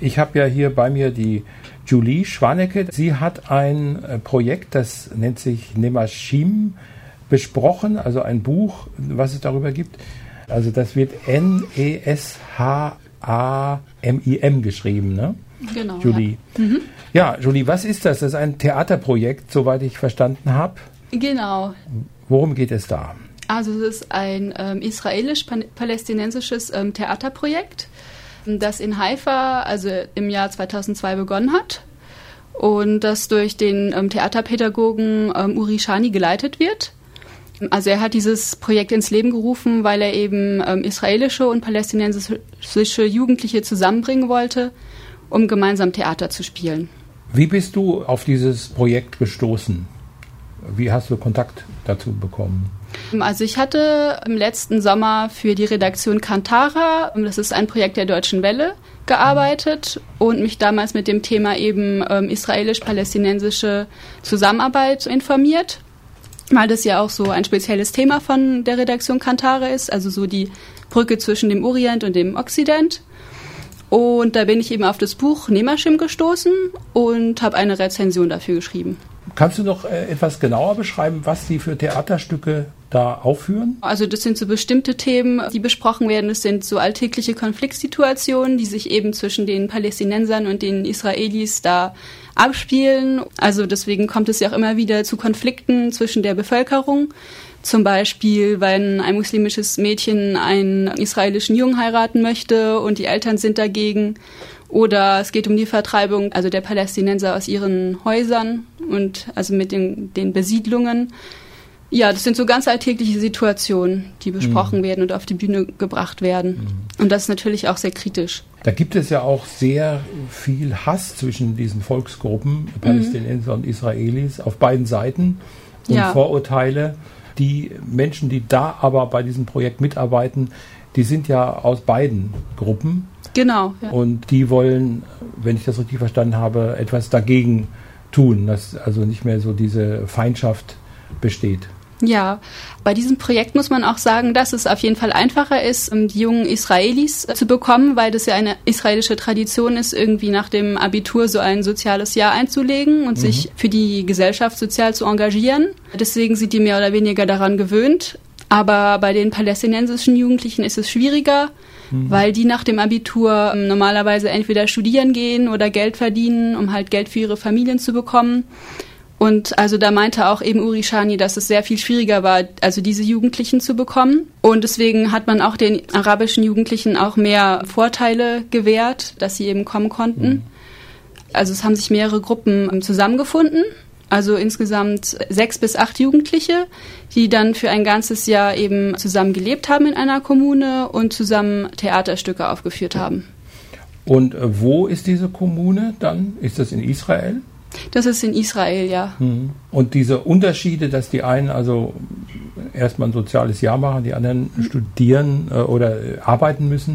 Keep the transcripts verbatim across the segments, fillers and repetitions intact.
Ich habe ja hier bei mir die Julie Schwanecke. Sie hat ein Projekt, das nennt sich Nemashim, besprochen, also ein Buch, was es darüber gibt. Also das wird N E S H A M I M geschrieben, ne? Genau. Julie. Ja. Mhm. Ja, Julie, was ist das? Das ist ein Theaterprojekt, soweit ich verstanden habe. Genau. Worum geht es da? Also es ist ein ähm, israelisch-palästinensisches ähm, Theaterprojekt, das in Haifa, also im Jahr zweitausendzwei begonnen hat und das durch den ähm, Theaterpädagogen ähm, Uri Shani geleitet wird. Also er hat dieses Projekt ins Leben gerufen, weil er eben ähm, israelische und palästinensische Jugendliche zusammenbringen wollte, um gemeinsam Theater zu spielen. Wie bist du auf dieses Projekt gestoßen? Wie hast du Kontakt dazu bekommen? Also ich hatte im letzten Sommer für die Redaktion Kantara, das ist ein Projekt der Deutschen Welle, gearbeitet und mich damals mit dem Thema eben ähm, israelisch-palästinensische Zusammenarbeit informiert, weil das ja auch so ein spezielles Thema von der Redaktion Kantara ist, also so die Brücke zwischen dem Orient und dem Okzident. Und da bin ich eben auf das Buch Nemashim gestoßen und habe eine Rezension dafür geschrieben. Kannst du noch äh, etwas genauer beschreiben, was Sie für Theaterstücke da aufführen? Also das sind so bestimmte Themen, die besprochen werden. Das sind so alltägliche Konfliktsituationen, die sich eben zwischen den Palästinensern und den Israelis da abspielen. Also deswegen kommt es ja auch immer wieder zu Konflikten zwischen der Bevölkerung. Zum Beispiel, wenn ein muslimisches Mädchen einen israelischen Jungen heiraten möchte und die Eltern sind dagegen. Oder es geht um die Vertreibung also der Palästinenser aus ihren Häusern und also mit den, den Besiedlungen. Ja, das sind so ganz alltägliche Situationen, die besprochen mhm. werden und auf die Bühne gebracht werden. Mhm. Und das ist natürlich auch sehr kritisch. Da gibt es ja auch sehr viel Hass zwischen diesen Volksgruppen, Palästinenser mhm. und Israelis, auf beiden Seiten und ja. Vorurteile. Die Menschen, die da aber bei diesem Projekt mitarbeiten, die sind ja aus beiden Gruppen. Genau. Ja. Und die wollen, wenn ich das richtig verstanden habe, etwas dagegen tun, dass also nicht mehr so diese Feindschaft besteht. Ja, bei diesem Projekt muss man auch sagen, dass es auf jeden Fall einfacher ist, die jungen Israelis zu bekommen, weil das ja eine israelische Tradition ist, irgendwie nach dem Abitur so ein soziales Jahr einzulegen und mhm. sich für die Gesellschaft sozial zu engagieren. Deswegen sind die mehr oder weniger daran gewöhnt. Aber bei den palästinensischen Jugendlichen ist es schwieriger, mhm. weil die nach dem Abitur normalerweise entweder studieren gehen oder Geld verdienen, um halt Geld für ihre Familien zu bekommen. Und also da meinte auch eben Uri Shani, dass es sehr viel schwieriger war, also diese Jugendlichen zu bekommen. Und deswegen hat man auch den arabischen Jugendlichen auch mehr Vorteile gewährt, dass sie eben kommen konnten. Mhm. Also es haben sich mehrere Gruppen zusammengefunden. Also insgesamt sechs bis acht Jugendliche, die dann für ein ganzes Jahr eben zusammen gelebt haben in einer Kommune und zusammen Theaterstücke aufgeführt haben. Und wo ist diese Kommune dann? Ist das in Israel? Das ist in Israel, ja. Und diese Unterschiede, dass die einen also erstmal ein soziales Jahr machen, die anderen mhm. studieren äh, oder äh, arbeiten müssen,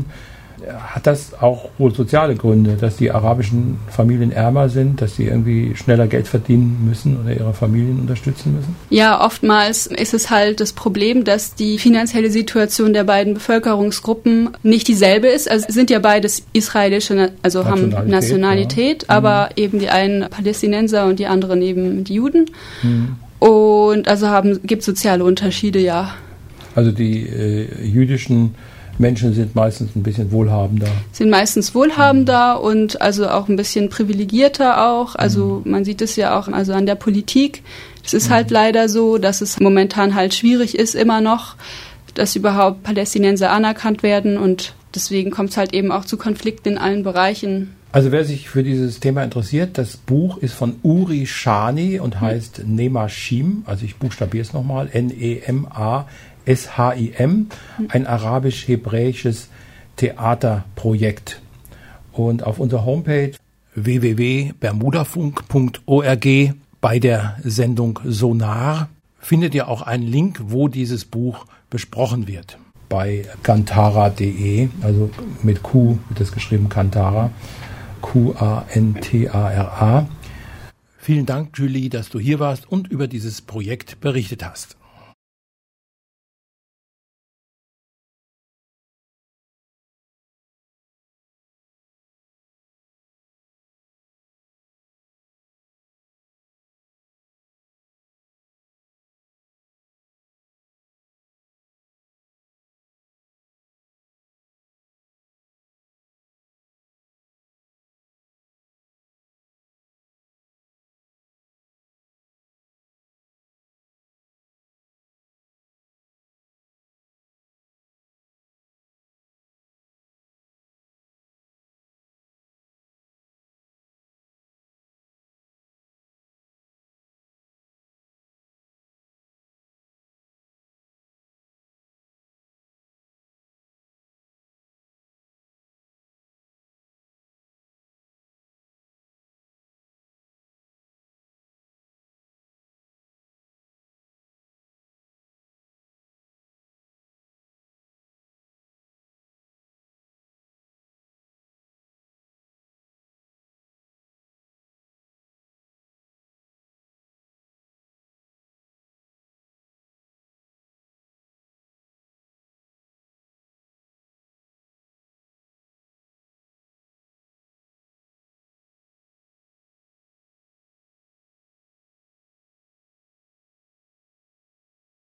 hat das auch wohl soziale Gründe, dass die arabischen Familien ärmer sind, dass sie irgendwie schneller Geld verdienen müssen oder ihre Familien unterstützen müssen? Ja, oftmals ist es halt das Problem, dass die finanzielle Situation der beiden Bevölkerungsgruppen nicht dieselbe ist. Also sind ja beides israelische, also Nationalität, haben Nationalität, ja. aber mhm. eben die einen Palästinenser und die anderen eben die Juden. Mhm. Und also haben gibt soziale Unterschiede, ja. Also die äh, jüdischen Menschen sind meistens ein bisschen wohlhabender. Sind meistens wohlhabender mhm. und also auch ein bisschen privilegierter auch. Also mhm. man sieht es ja auch also an der Politik. Es ist mhm. halt leider so, dass es momentan halt schwierig ist immer noch, dass überhaupt Palästinenser anerkannt werden und deswegen kommt es halt eben auch zu Konflikten in allen Bereichen. Also wer sich für dieses Thema interessiert, das Buch ist von Uri Shani und heißt mhm. Nemashim, also ich buchstabiere es nochmal, N E M A S H I M, ein arabisch-hebräisches Theaterprojekt. Und auf unserer Homepage w w w punkt bermudafunk punkt org bei der Sendung Sonar findet ihr auch einen Link, wo dieses Buch besprochen wird. Bei kantara punkt de, also mit Q wird es geschrieben, Kantara, Q A N T A R A. Vielen Dank, Julie, dass du hier warst und über dieses Projekt berichtet hast.